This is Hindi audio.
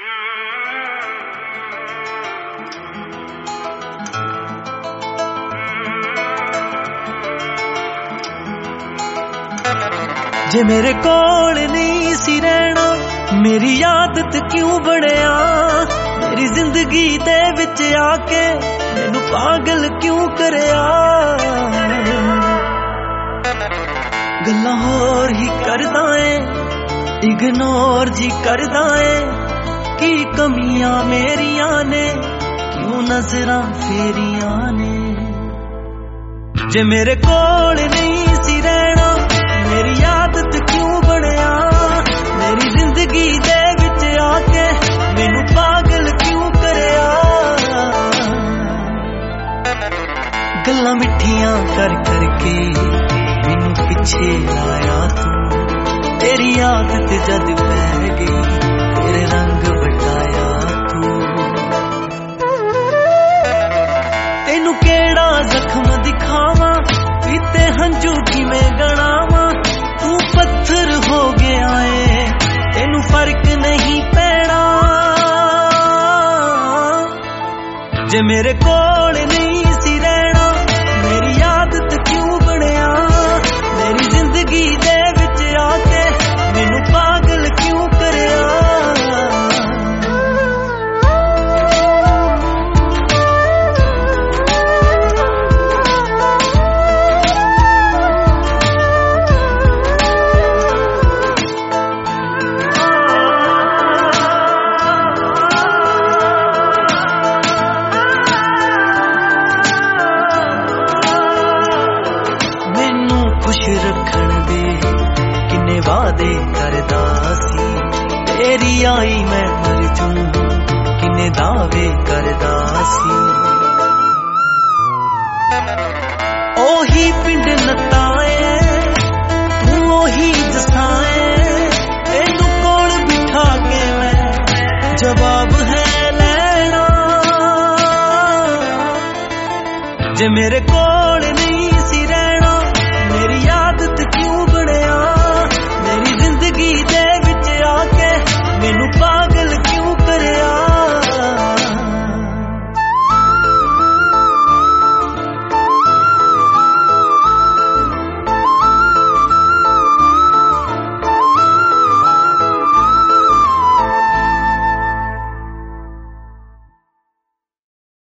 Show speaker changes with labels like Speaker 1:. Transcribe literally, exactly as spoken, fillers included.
Speaker 1: जे मेरे कोल नहीं सी रहना मेरी आदत क्यों बनया, मेरी जिंदगी दे विच आके मैनू पागल क्यों करया। गल्लां होर ही करदा है इग्नोर जी करदा है, की कमियां मेरियां ने क्यों नजरां फेरियां ने। जे मेरे कोल नहीं सी रहना मेरी आदत क्यों बनया, मेरी जिंदगी दे विच आके मैनू पागल क्यों करया। गल्लां मिठियां कर करके मैनू पिछे लाया तू, तेरी आदत जद पै गई तेरे रंग बटाया तू। तेनू केड़ा जख्म दिखावा पीते हंजू किवें गणावा, तू पत्थर हो गया है तेनू फर्क नहीं पैना। जे मेरे कोल नहीं सी रहना मेरी आदत क्यों बनया, मेरी जिंदगी दे विच आके मैनू पागल क्यों करया। रखण दे किन्ने वादे करदा सी, तेरी आई मैं मर जूं किन्ने दावे करदा सी। ओही पिंड नताए तू ओही दसाए, तेनू कोल बिठा के मैं जवाब है लेना। जे मेरे को